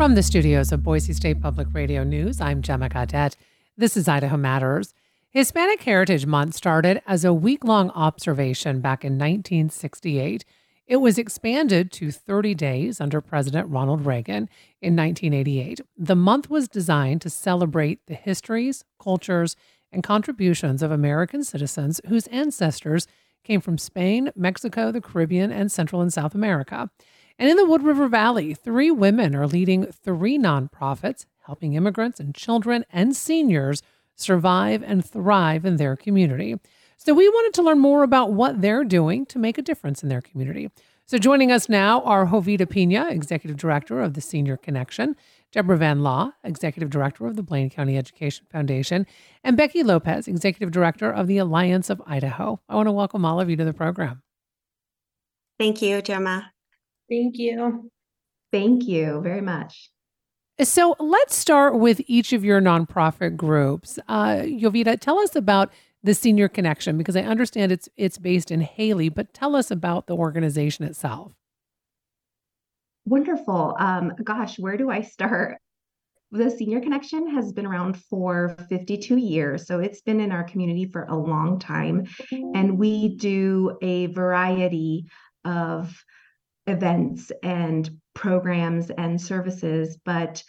From the studios of Boise State Public Radio News, I'm Gemma Gaudette. This is Idaho Matters. Hispanic Heritage Month started as a week-long observation back in 1968. It was expanded to 30 days under President Ronald Reagan in 1988. The month was designed to celebrate the histories, cultures, and contributions of American citizens whose ancestors came from Spain, Mexico, the Caribbean, and Central and South America. And in the Wood River Valley, 3 women are leading 3 nonprofits, helping immigrants and children and seniors survive and thrive in their community. So we wanted to learn more about what they're doing to make a difference in their community. So joining us now are Jovita Pina, Executive Director of the Senior Connection, Deborah Van Law, Executive Director of the Blaine County Education Foundation, and Becky Lopez, Executive Director of the Alliance of Idaho. I want to welcome all of you to the program. Thank you, Gemma. Thank you. Thank you very much. So let's start with each of your nonprofit groups. Jovita, tell us about the Senior Connection, because I understand it's based in Hailey, but tell us about the organization itself. Wonderful. Gosh, where do I start? The Senior Connection has been around for 52 years, so it's been in our community for a long time. And we do a variety of events and programs and services, but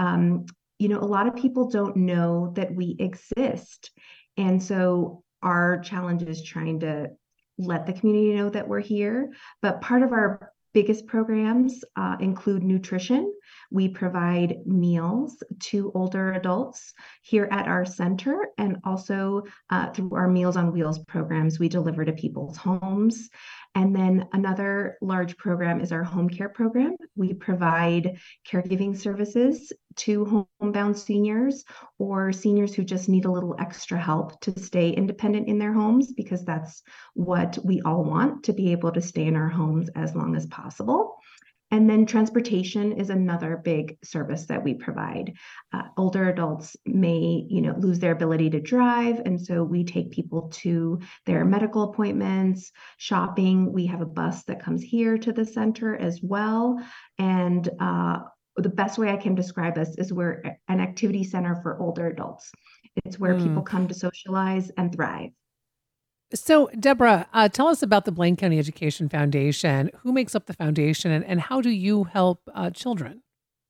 a lot of people don't know that we exist. And so our challenge is trying to let the community know that we're here. But part of our biggest programs include nutrition. We provide meals to older adults here at our center, and also through our Meals on Wheels programs, we deliver to people's homes. And then another large program is our home care program. We provide caregiving services to homebound seniors or seniors who just need a little extra help to stay independent in their homes, because that's what we all want, to be able to stay in our homes as long as possible. And then transportation is another big service that we provide. Older adults may, lose their ability to drive, and so we take people to their medical appointments, shopping. We have a bus that comes here to the center as well. And the best way I can describe us is we're an activity center for older adults. It's where people come to socialize and thrive. So, Deborah, tell us about the Blaine County Education Foundation. Who makes up the foundation, and how do you help children?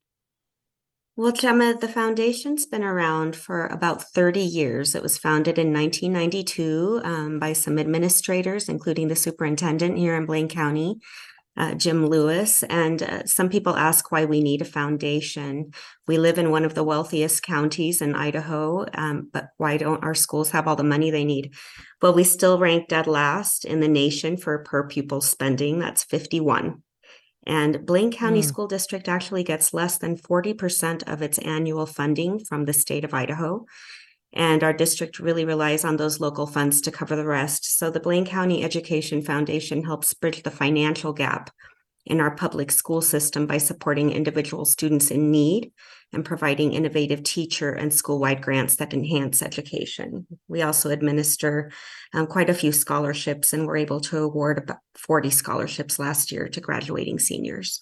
Well, Gemma, the foundation's been around for about 30 years. It was founded in 1992 by some administrators, including the superintendent here in Blaine County, Jim Lewis. And some people ask why we need a foundation. We live in one of the wealthiest counties in Idaho, but why don't our schools have all the money they need? Well, we still rank dead last in the nation for per pupil spending. That's 51. And Blaine County School District actually gets less than 40% of its annual funding from the state of Idaho. And our district really relies on those local funds to cover the rest. So the Blaine County Education Foundation helps bridge the financial gap in our public school system by supporting individual students in need and providing innovative teacher and school-wide grants that enhance education. We also administer quite a few scholarships, and we're able to award about 40 scholarships last year to graduating seniors.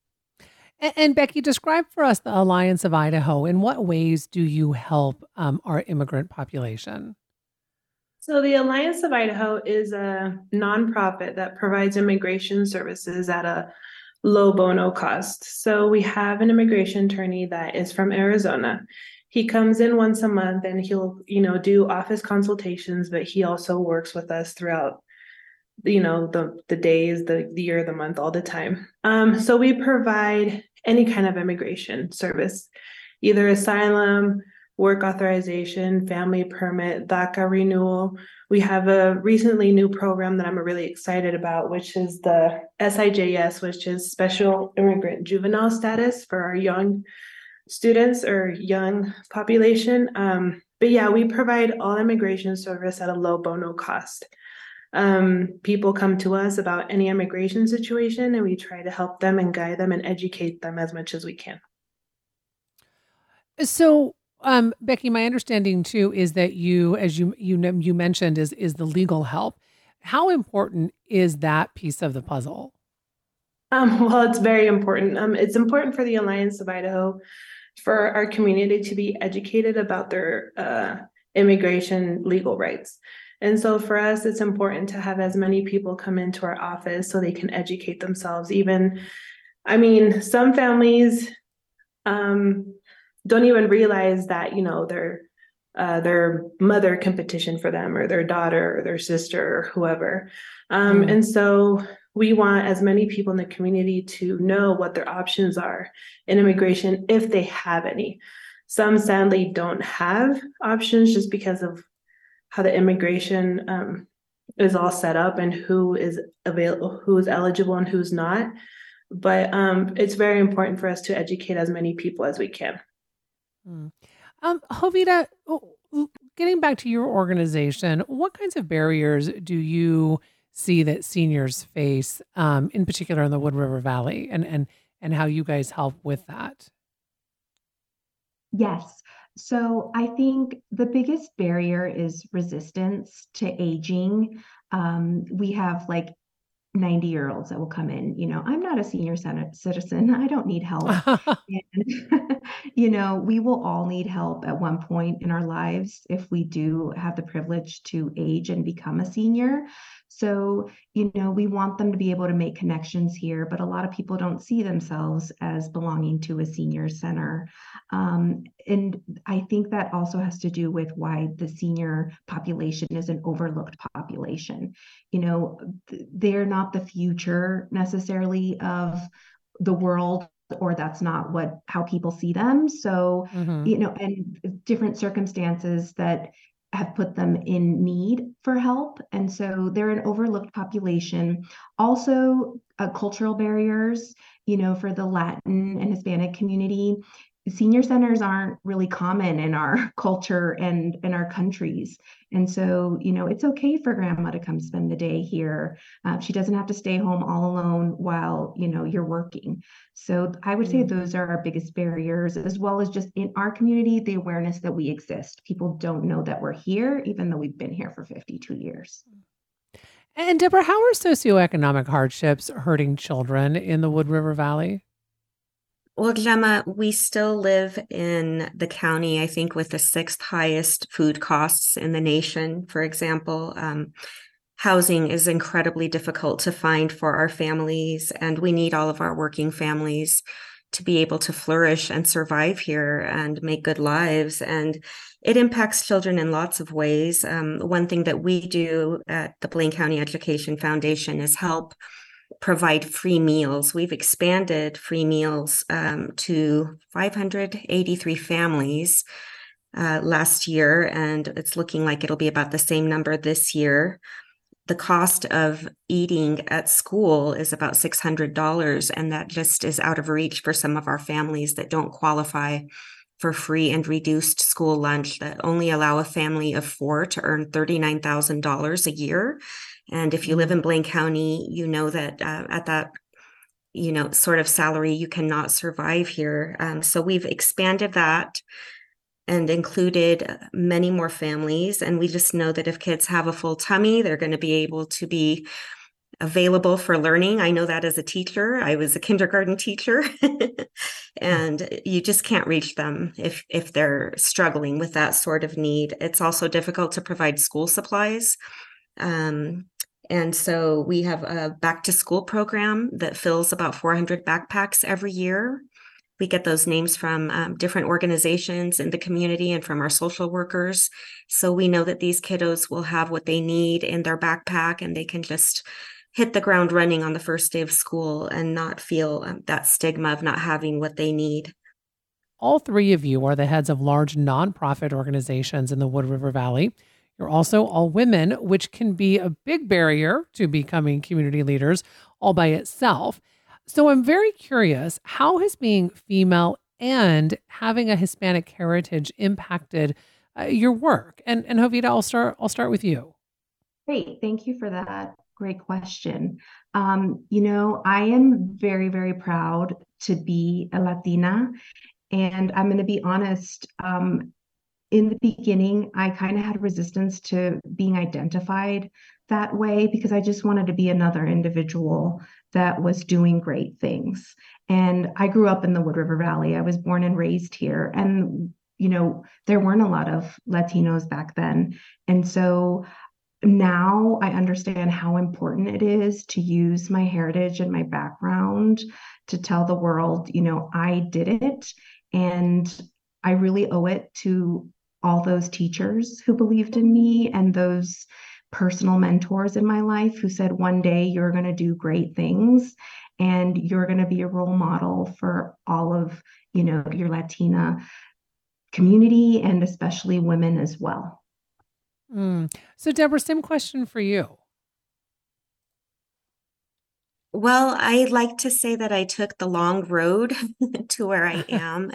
And Becky, describe for us the Alliance of Idaho. In what ways do you help our immigrant population? So the Alliance of Idaho is a nonprofit that provides immigration services at a low bono cost. So we have an immigration attorney that is from Arizona. He comes in once a month and he'll, do office consultations, but he also works with us throughout, the days, the year, the month, all the time. So we provide any kind of immigration service, either asylum, work authorization, family permit, DACA renewal. We have a recently new program that I'm really excited about, which is the SIJS, which is Special Immigrant Juvenile Status for our young students or young population. But yeah, we provide all immigration service at a low bono cost. People come to us about any immigration situation, and we try to help them and guide them and educate them as much as we can. So, Becky, my understanding too is that you, as you mentioned, is the legal help. How important is that piece of the puzzle? Well, it's very important. It's important for the Alliance of Idaho for our community to be educated about their immigration legal rights. And so for us, it's important to have as many people come into our office so they can educate themselves. Even, I mean, some families don't even realize that, you know, their mother can petition for them, or their daughter or their sister or whoever. And so we want as many people in the community to know what their options are in immigration if they have any. Some sadly don't have options just because of how the immigration is all set up and who is available, who is eligible and who's not. But it's very important for us to educate as many people as we can. Jovita, getting back to your organization, what kinds of barriers do you see that seniors face, in particular in the Wood River Valley, and how you guys help with that? Yes. So I think the biggest barrier is resistance to aging. We have like 90-year-olds that will come in, I'm not a senior citizen. I don't need help. And, we will all need help at one point in our lives if we do have the privilege to age and become a senior. So, we want them to be able to make connections here, but a lot of people don't see themselves as belonging to a senior center. And I think that also has to do with why the senior population is an overlooked population. They're not the future necessarily of the world, or that's not how people see them. So, and different circumstances that have put them in need for help. And so they're an overlooked population. Also, cultural barriers, for the Latin and Hispanic community. Senior centers aren't really common in our culture and in our countries. And so, it's okay for grandma to come spend the day here. She doesn't have to stay home all alone while, you're working. So I would say those are our biggest barriers, as well as just in our community, the awareness that we exist. People don't know that we're here, even though we've been here for 52 years. And Deborah, how are socioeconomic hardships hurting children in the Wood River Valley? Well, Gemma, we still live in the county, I think, with the sixth highest food costs in the nation, for example. Housing is incredibly difficult to find for our families, and we need all of our working families to be able to flourish and survive here and make good lives. And it impacts children in lots of ways. One thing that we do at the Blaine County Education Foundation is help provide free meals. We've expanded free meals to 583 families last year, and it's looking like it'll be about the same number this year. The cost of eating at school is about $600, and that just is out of reach for some of our families that don't qualify for free and reduced school lunch, that only allow a family of 4 to earn $39,000 a year. And if you live in Blaine County, you know that at that, sort of salary, you cannot survive here. So we've expanded that and included many more families. And we just know that if kids have a full tummy, they're going to be able to be available for learning. I know that as a teacher. I was a kindergarten teacher, and you just can't reach them if they're struggling with that sort of need. It's also difficult to provide school supplies. And so we have a back to school program that fills about 400 backpacks every year. We get those names from different organizations in the community and from our social workers. So we know that these kiddos will have what they need in their backpack, and they can just hit the ground running on the first day of school and not feel that stigma of not having what they need. All three of you are the heads of large nonprofit organizations in the Wood River Valley. You're also all women, which can be a big barrier to becoming community leaders all by itself. So I'm very curious, how has being female and having a Hispanic heritage impacted your work? And Jovita, I'll start with you. Great. Thank you for that. Great question. I am very, very proud to be a Latina. And I'm going to be honest, in the beginning, I kind of had resistance to being identified that way because I just wanted to be another individual that was doing great things. And I grew up in the Wood River Valley. I was born and raised here. And, there weren't a lot of Latinos back then. And so now I understand how important it is to use my heritage and my background to tell the world, I did it. And I really owe it to all those teachers who believed in me and those personal mentors in my life who said, one day you're going to do great things and you're going to be a role model for all of, your Latina community and especially women as well. So Deborah, same question for you. Well, I like to say that I took the long road to where I am.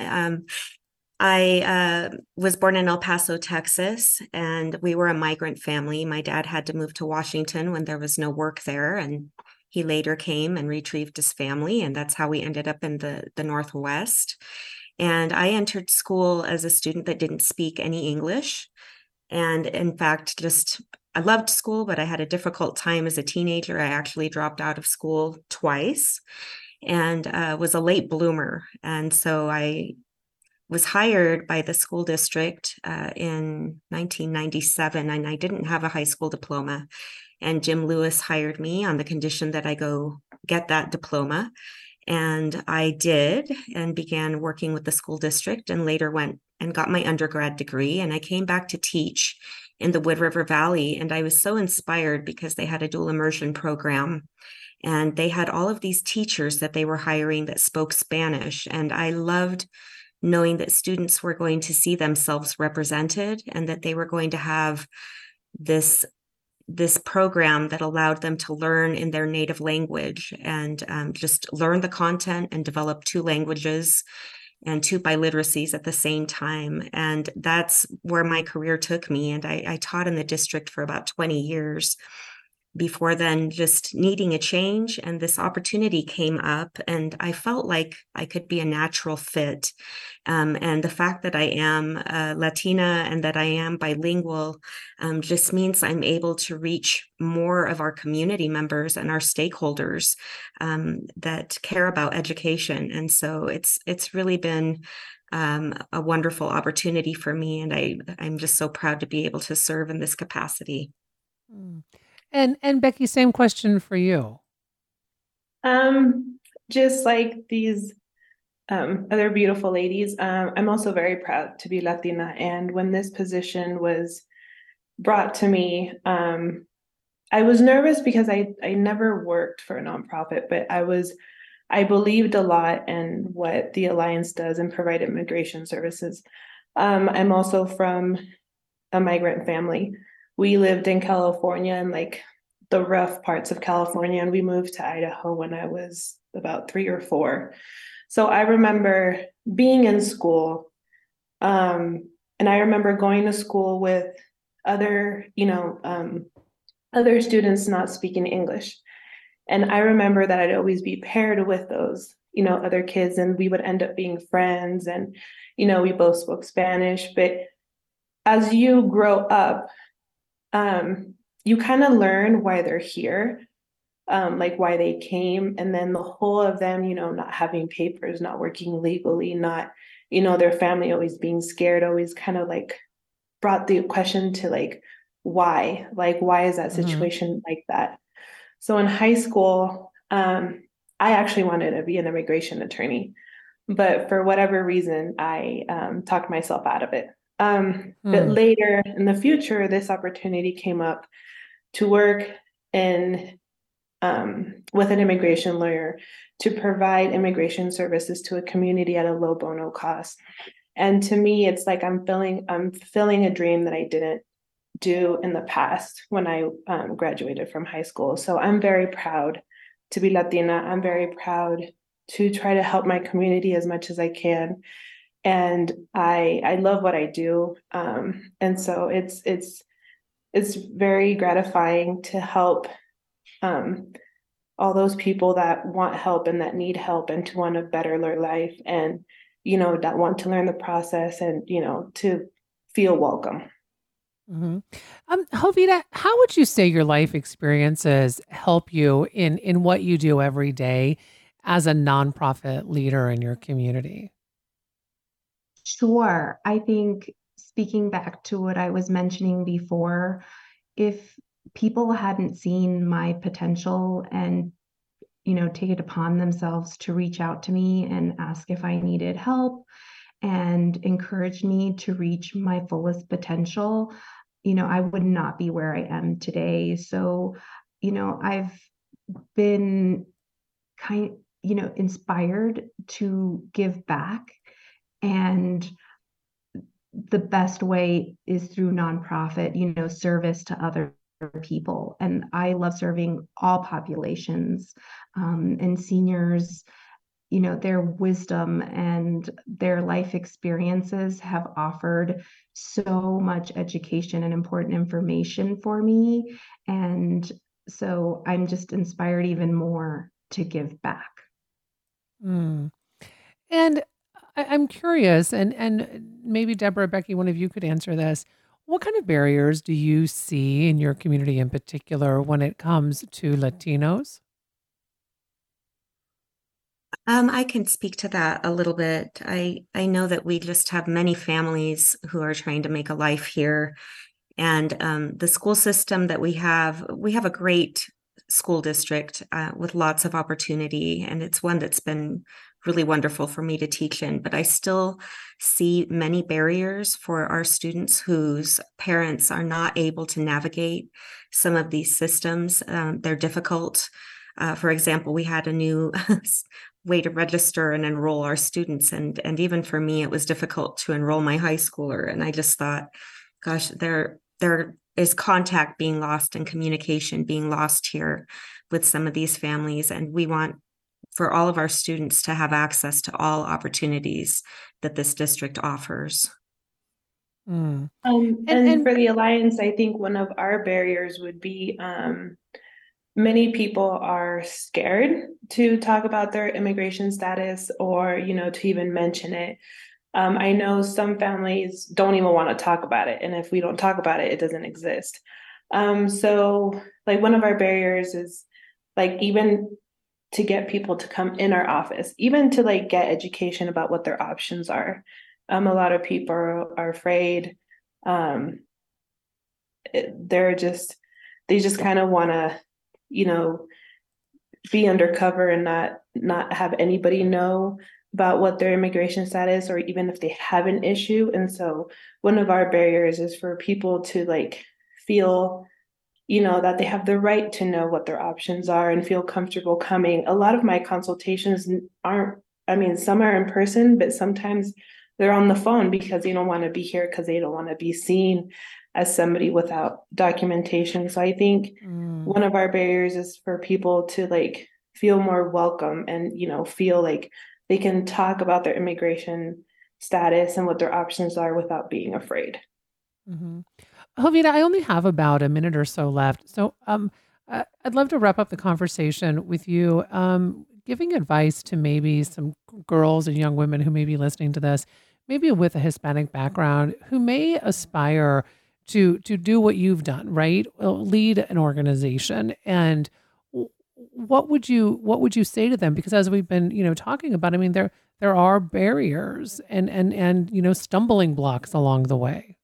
I was born in El Paso, Texas, and we were a migrant family. My dad had to move to Washington when there was no work there, and he later came and retrieved his family, and that's how we ended up in the Northwest. And I entered school as a student that didn't speak any English. And in fact, I loved school, but I had a difficult time as a teenager. I actually dropped out of school twice and was a late bloomer. And so I was hired by the school district in 1997, and I didn't have a high school diploma. And Jim Lewis hired me on the condition that I go get that diploma. And I did, and began working with the school district, and later went and got my undergrad degree. And I came back to teach in the Wood River Valley. And I was so inspired because they had a dual immersion program. And they had all of these teachers that they were hiring that spoke Spanish. And I loved knowing that students were going to see themselves represented and that they were going to have this program that allowed them to learn in their native language and just learn the content and develop two languages and two biliteracies at the same time. And that's where my career took me. And I taught in the district for about 20 years before then, just needing a change. And this opportunity came up, and I felt like I could be a natural fit. And the fact that I am Latina and that I am bilingual just means I'm able to reach more of our community members and our stakeholders that care about education. And so it's really been a wonderful opportunity for me. And I'm just so proud to be able to serve in this capacity. And Becky, same question for you. Just like these other beautiful ladies, I'm also very proud to be Latina. And when this position was brought to me, I was nervous because I never worked for a nonprofit, but I believed a lot in what the Alliance does and provide immigration services. I'm also from a migrant family. We lived in California and like the rough parts of California, and we moved to Idaho when I was about 3 or 4. So I remember being in school, and I remember going to school with other, other students not speaking English. And I remember that I'd always be paired with those, other kids, and we would end up being friends. And, we both spoke Spanish. But as you grow up, you kind of learn why they're here, like why they came. And then the whole of them, not having papers, not working legally, not, their family always being scared, always kind of like brought the question to like, why is that situation like that? So in high school, I actually wanted to be an immigration attorney, but for whatever reason, I talked myself out of it. But later in the future, this opportunity came up to work in with an immigration lawyer to provide immigration services to a community at a low bono cost. And to me, it's like I'm fulfilling a dream that I didn't do in the past when I graduated from high school. So I'm very proud to be Latina. I'm very proud to try to help my community as much as I can. And I love what I do. And so it's very gratifying to help all those people that want help and that need help and to want to better their life and, that want to learn the process and, to feel welcome. Hmm. Jovita, how would you say your life experiences help you in what you do every day as a nonprofit leader in your community? Sure. I think speaking back to what I was mentioning before, if people hadn't seen my potential and take it upon themselves to reach out to me and ask if I needed help and encourage me to reach my fullest potential, I would not be where I am today. So, I've been inspired to give back. And the best way is through nonprofit, service to other people. And I love serving all populations, and seniors. Their wisdom and their life experiences have offered so much education and important information for me. And so I'm just inspired even more to give back. Mm. And I'm curious, and maybe Deborah, Becky, one of you could answer this. What kind of barriers do you see in your community in particular when it comes to Latinos? I can speak to that a little bit. I know that we just have many families who are trying to make a life here, and the school system that we have a great school district with lots of opportunity, and it's one that's been really wonderful for me to teach in. But I still see many barriers for our students whose parents are not able to navigate some of these systems. They're difficult. For example, we had a new way to register and enroll our students, and even for me, it was difficult to enroll my high schooler. And I just thought, gosh, there is contact being lost and communication being lost here with some of these families, and we want for all of our students to have access to all opportunities that this district offers. Mm. And for the Alliance, I think one of our barriers would be many people are scared to talk about their immigration status or, to even mention it. I know some families don't even want to talk about it. And if we don't talk about it, it doesn't exist. So like one of our barriers is like even to get people to come in our office, even to like get education about what their options are. A lot of people are afraid. They just kind of want to, you know, be undercover and not have anybody know about what their immigration status or even if they have an issue. And so one of our barriers is for people to like feel, that they have the right to know what their options are and feel comfortable coming. A lot of my consultations aren't, I mean, some are in person, but sometimes they're on the phone because they don't want to be here because they don't want to be seen as somebody without documentation. So I think one of our barriers is for people to like feel more welcome and, feel like they can talk about their immigration status and what their options are without being afraid. Mm-hmm. Jovita, I only have about a minute or so left. So I'd love to wrap up the conversation with you, giving advice to maybe some girls and young women who may be listening to this, maybe with a Hispanic background, who may aspire to do what you've done, right? Lead an organization. And what would you say to them? Because as we've been, talking about, I mean, there are barriers and stumbling blocks along the way.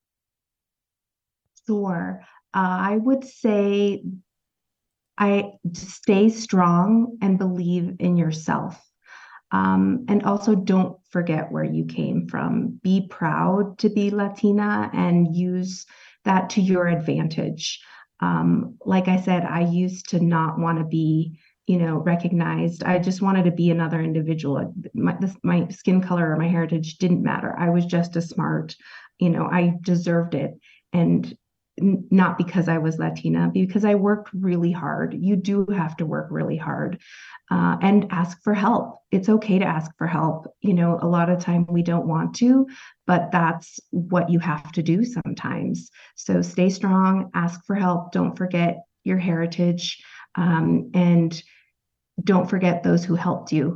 Sure. I would say I stay strong and believe in yourself. And also don't forget where you came from. Be proud to be Latina and use that to your advantage. Like I said, I used to not want to be, recognized. I just wanted to be another individual. My skin color or my heritage didn't matter. I was just as smart. I deserved it. And not because I was Latina, because I worked really hard. You do have to work really hard, and ask for help. It's okay to ask for help. A lot of time we don't want to, but that's what you have to do sometimes. So stay strong, ask for help. Don't forget your heritage, and don't forget those who helped you.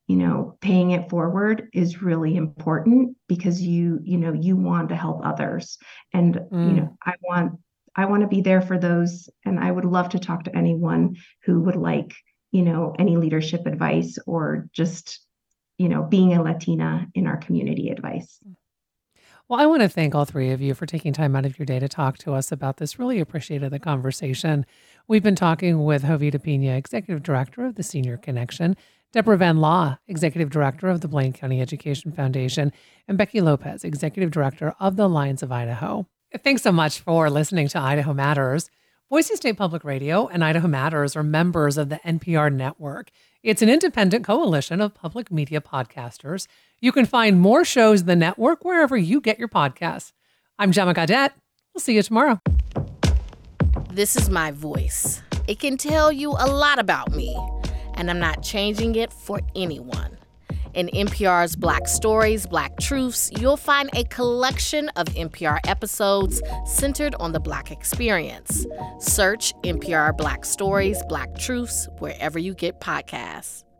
paying it forward is really important because you want to help others. And, I want to be there for those. And I would love to talk to anyone who would like, any leadership advice or just, being a Latina in our community advice. Well, I want to thank all three of you for taking time out of your day to talk to us about this. Really appreciated the conversation. We've been talking with Jovita Pina, Executive Director of the Senior Connection, Deborah Van Law, Executive Director of the Blaine County Education Foundation, and Becky Lopez, Executive Director of the Lions of Idaho. Thanks so much for listening to Idaho Matters. Boise State Public Radio and Idaho Matters are members of the NPR network. It's an independent coalition of public media podcasters. You can find more shows in the network wherever you get your podcasts. I'm Gemma Gaudette. We'll see you tomorrow. This is my voice. It can tell you a lot about me, and I'm not changing it for anyone. In NPR's Black Stories, Black Truths, you'll find a collection of NPR episodes centered on the Black experience. Search NPR Black Stories, Black Truths wherever you get podcasts.